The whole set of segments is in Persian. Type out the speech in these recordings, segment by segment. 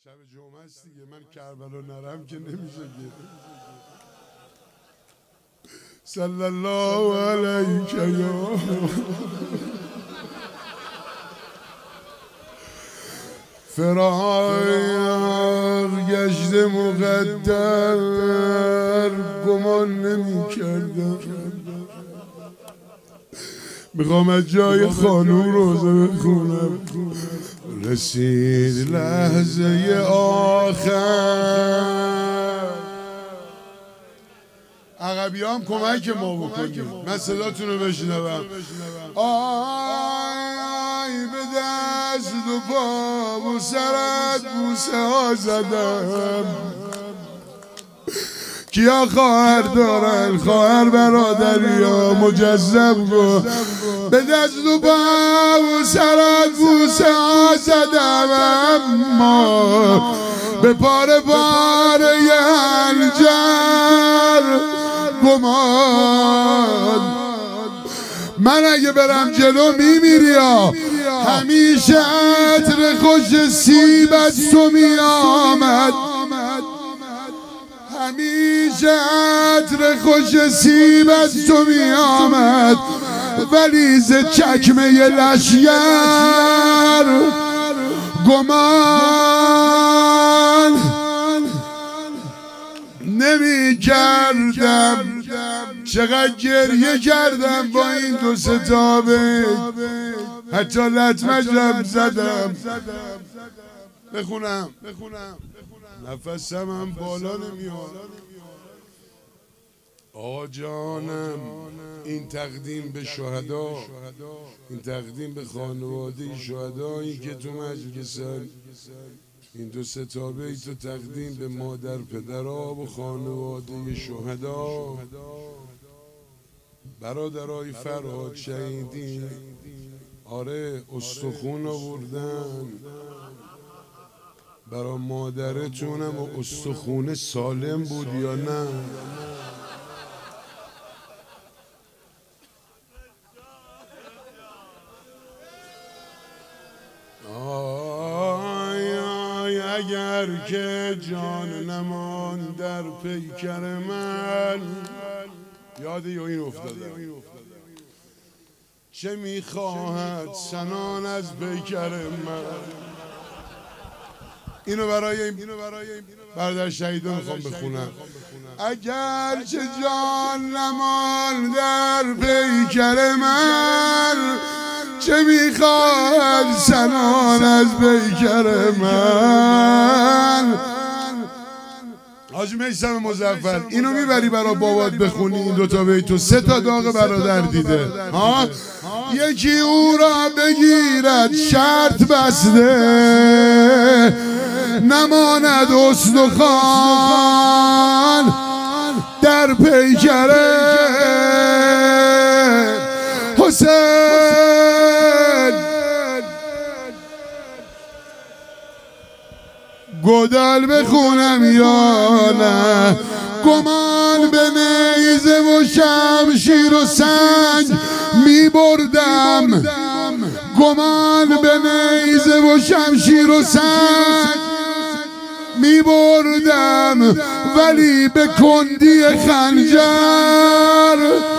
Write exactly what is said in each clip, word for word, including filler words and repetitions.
شب جمعه است دیگه، من کربلا نرم که نمیشه گه. صلی الله علیک یا فراق گشت مقدر، گمان نمی کردم میخوام از جای خانوم روزه بخونم. رسید لحظه آخر، عقبی هم کمک ما بکنید، من صداتون رو بشنوم. آی به دست و پا و سرت بوسه ها زدم، کیا خواهر دارن، خواهر برادری یا مجذب گو. به دست و پا و سرت بوسه ها زدم، اما به پاره پاره ی هنجر گمان. من اگه برم جلو میمیری ها، همیشه عطر خوش سیب از تو میآمد، همیشه عطر خوش سیب از تو میآمد، ولی ز چکمه لشگر گمان نمی کردم. چقدر گریه کردم با این دو ستابه، حتی لطمشم زدم. بخونم نفسم هم بالا نمیاد. آقا جانم، این تقدیم به شهدا، این تقدیم به خانواده شهدا، این که تو مجلسن، این دو ستابه ای تو تقدیم به مادر پدرها و خانواده شهدا. برادرای فرهاد شهیدین، آره استخون آوردن برا مادرتونم، و استخونه سالم بود یا نه؟ آی آی اگر که جان نمان در پیکر من، یاد یا این افتادم، چه میخواهد سنان از پیکر من. اینو برای برادر شهیدان میخوام بخونم. اگر چه جان نمان در پیکر من، چه میخواهد سنان از پیکر من. حاج میثم مظفر، اینو میبری برا بابات بخونی، این دوتا بیتو سه تا داغ برادر دیده ها. یکی او را بگیرد شرط بسته، نماند استخوان در پیکر حسین. گودال بخونم یا نه، گمان به نیزه و شمشیر و سنگ می بردم، گمان به نیزه و شمشیر و سنگ می بردم، ولی به کندی خنجر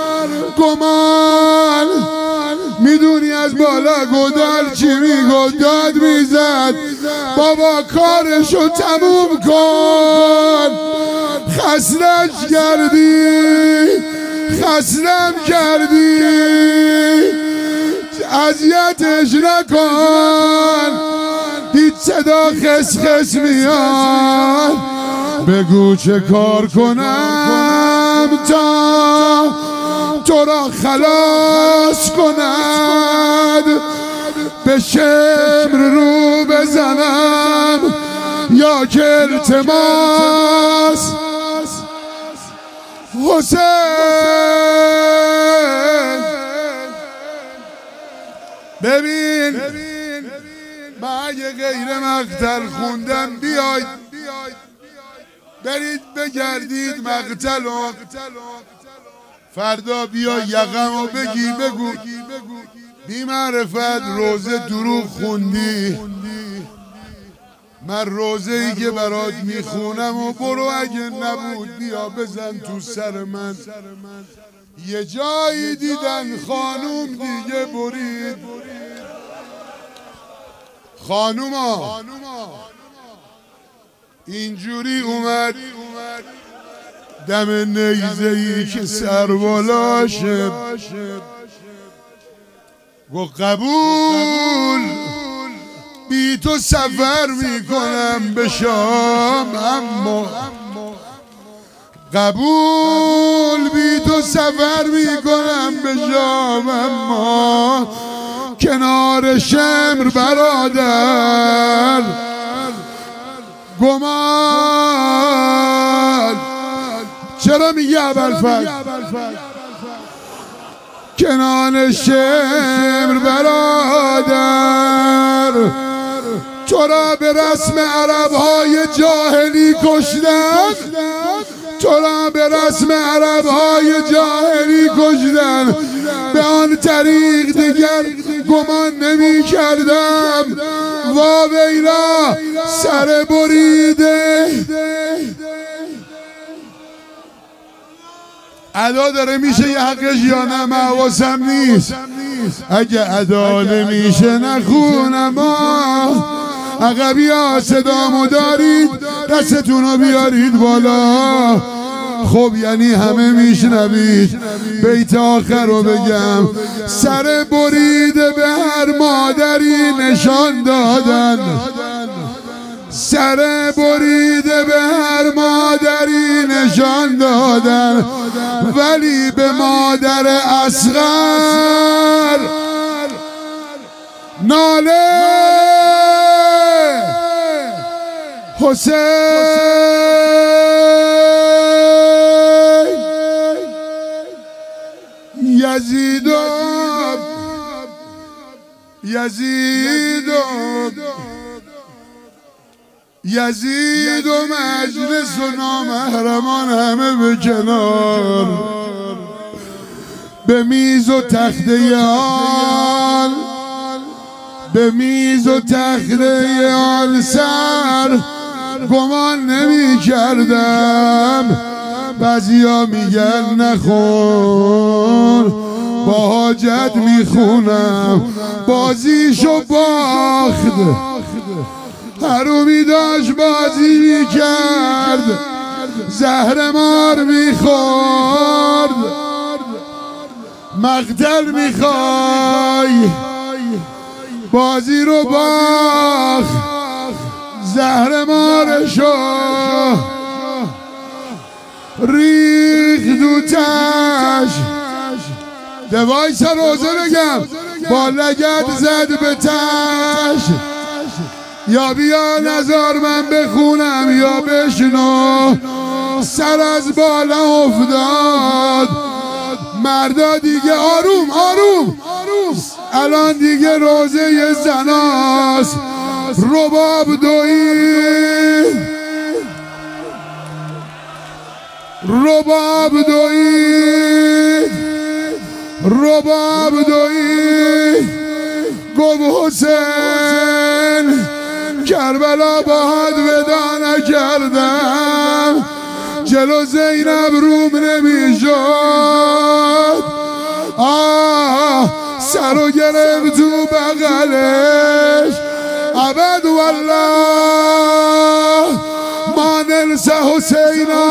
گمان. میدونی از بالا گودال چی میگو؟ داد میزد بابا کارشو تموم کن، خسنش کردی، خسنم کردی، اذیتش نکن. هیچ صدا خس خس میاد، بگو چه کار کنم تا تو را خلاص کند، به شمر رو بزنم یا که التماس. حسین ببین، من اگه غیر مقتل خوندم، بیاید برید بگردید مقتلو، فردا بیا یقم و بگی بگو بی معرفت روزه دروغ خوندی، من روزه ای که برات میخونم و برو اگه نبود بیا بزن تو سر من. یه جایی دیدن خانوم دیگه برید. خانوما اینجوری اومد دم نیزه ای که سر بالاشه، گو قبول بی تو سفر میکنم به شام، اما قبول بی تو سفر میکنم به شام، اما کنار شمر برادر گمان. چرا میگه ابوالفضل؟ کنار شمر برادر تو را به رسم عربهای جاهلی کشتن، تو را به رسم عربهای جاهلی کشتن. به آن طریق دیگر گمان نمی کردم وا ویلا سر بریده. ادا داره میشه یه حقش یا نه؟ من حواسم نیست. اگه ادا نمیشه نخونم. عقبی ها صدامو دارید دستتونو بیارید بالا. خب یعنی همه میشنوید. بیت آخر رو بگم. سر بریده به هر مادری نشان دادن، سر بریده به هر مادری نشان دادن، ولی به مادر اصغر ناله حسین یزید یزید یزید و مجلس و نامحرمان همه به کنار، به میز و تخته آل، به میز و تخته آل سر گمان نمی کردم. بعضیا میگن نخون با حاجت میخونم، بازیشو باخت حرومی داشت بازی میکرد، زهر مار میخورد. مقتل میخوای بازی رو باخت، زهر مارشو ریخ دوتش. دوایس روزه بگم با لگد زد به تش. یا بیا نظر من بخونم یا بشنو. سر از بالا افتاد مردا دیگه آروم آروم. الان دیگه روزه زناست. رباب دوید رباب دوید رباب دوید. گفت حسین کربلا باهات ودا نکردم، جلو زینب روم نمیشد. آه سرو گرفت تو بغلش. ابد والله ما ننسى حسینا.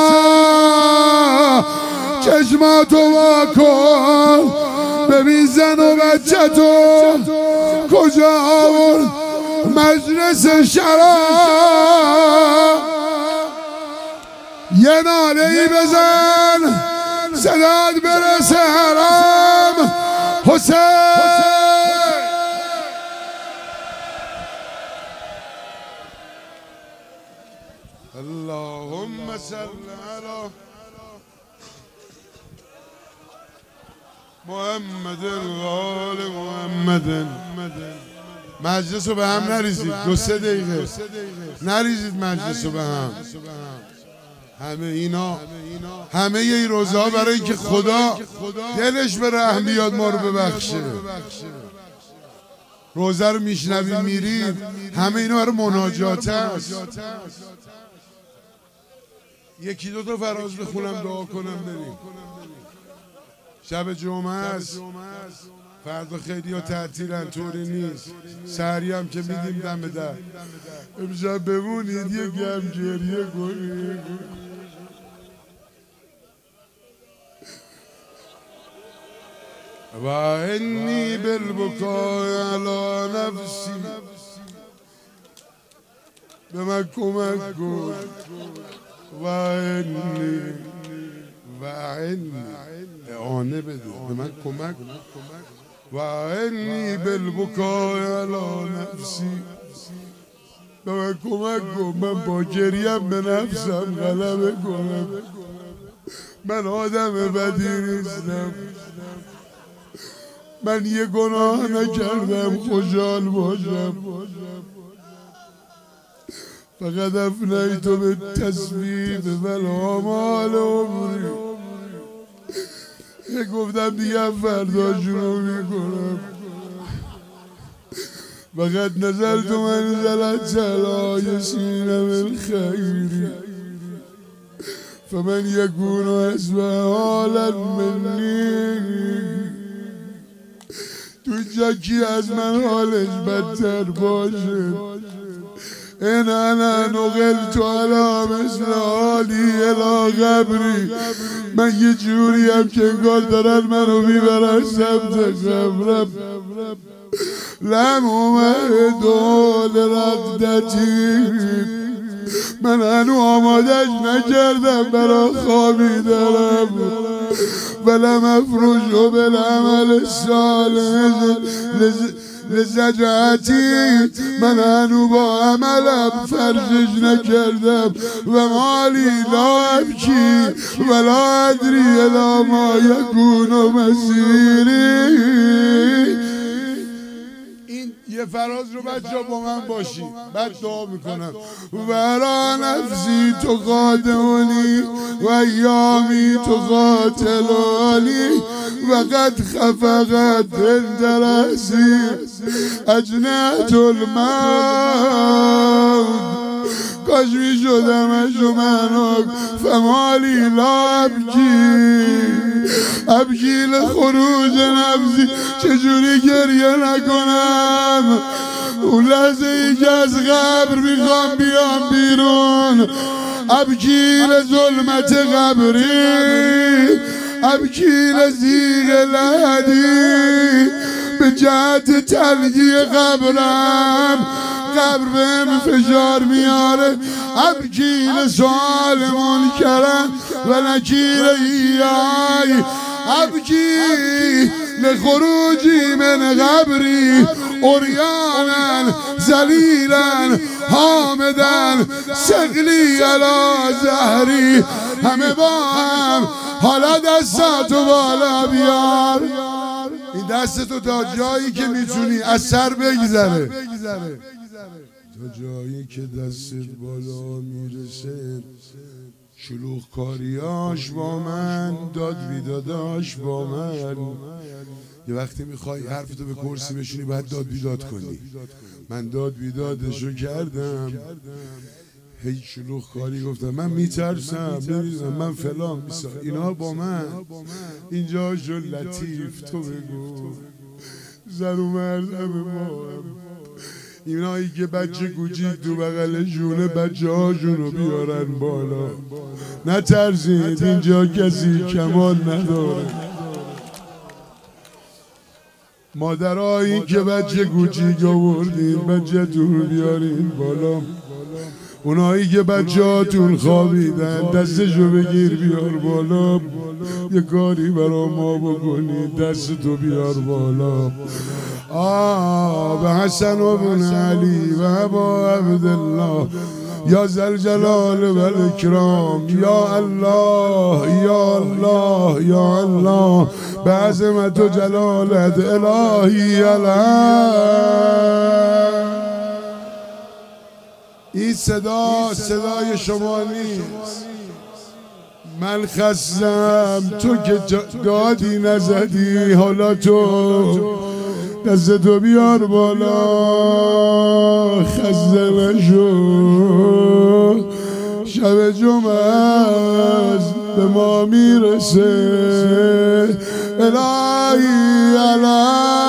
چشماتو واکن ببین زن و بچه تو کجا آورد مجلس شراب. یه ناله ای بزن صدات برسه حرام. حسین اللهم صل علی محمد آل محمد. مجلس رو به هم نریزید، دو سه دقیقه نریزید مجلس رو به هم. همه اینا همه این روزها برای اینکه خدا دلش به رحم بیاد ما رو ببخشه. روزه رو میشنویم میریم، همه اینا رو مناجات است. یکی دو تا فراز بخونم دعا کنم بریم. شب جمعه است، فردا خیلی ها تعطیلن، طوری نیست. سحری هم که میدیم دم در. امشب بمونید یه گم گریه کنید. و انی بالبکاء علی نفسی، به من کمک کن. و انی و انی اعانه بده، به من کمک کن. و انی بالبکاء علی نفسی، به من کمک کن من با گریم به نفسم غلبه کنم. من آدم بدی نیستم، من یه گناه نکردم خوشحال باشم. فقط افنیت به تصویب والآمال عمری. یه گفتم دیگه فردا شروع میکنم. فقط نزلت منزلت علای سینم الخیری، فمن یکون اسم حالا منی. تو جکی از من حالش بدتر باشه. این انا نقلت علی مثل حالی الی قبری. من یه جوری هم که انگار دارن منو میبرن سمت قبرم. لم اومد لرقدتی، من هنو آمادش نکردم برا خوابیدنم. ولم افرشو بالعمل الصالح لزجعتی، من هنو با عملم فرشش نکردم. و مالی لا ابکی ولا ادری الی ما یکون مسیری. یه فراز رو بچه با من باشی، بعد دعا میکنم. ورا نفسی تو قادمونی و ایامی تو قاتلانی، وقد خفقت دل درسی اجنحت الموت. کاش می شدمش و منو. فمالی لا ابکی ابکی لخروج نفسی، چجوری گریه نکنم اون لحظه ای که از قبر میخوام بیام بیرون. ابکی لظلمت قبری، ابکی لضیق لحدی، به جهت تلگی قبرم قبر بهم فشار میاره. ابکی لسؤال منکرن و نکیر ایای، ابکی لخروجی من قبری عریانا ذلیلا حامدا ثقلی علی ظهری. همه با هم حالا دستاتو بالا بیار. این دستتو تا جایی که میتونی از سر بگذره، تا جایی که دستت بالا میرسه. شلوغ کاریاش با من، داد بیداداش با من. یه وقتی میخوای حرفتو به کرسی بشونی باید داد بیداد کنی. من داد بیدادشو کردم، هی شلوغ کاری گفتم من میترسم نمیدونم من فلان میسا. اینا با من. اینجا جو لطیف تو بگو، زن و مرد همه با هم. اینایی که بچه کوچیک تو بغلشونه بچه هاشونو بیارن بالا. نترسید اینجا کسی کمال نداره. مادرایی که بچه کوچیک آوردین بچه تون بیارین بالا. اونایی که بچه هاتون خوابیدن دستشو بگیر بیار بالا. یه کاری برا ما بکنی، دستتو بیار بالا. آه به حسن و بن علی و ابا عبدالله یا ذوالجلال و الاکرام. یا الله یا الله یا الله، به عظمت و جلالت الهی الهم. این صدا صدای شما نیست. من خستم تو که دادی نزدی، حالا تو دستتو بیار بالا خسته نشو شب جمعه به ما میرسه الهی الهی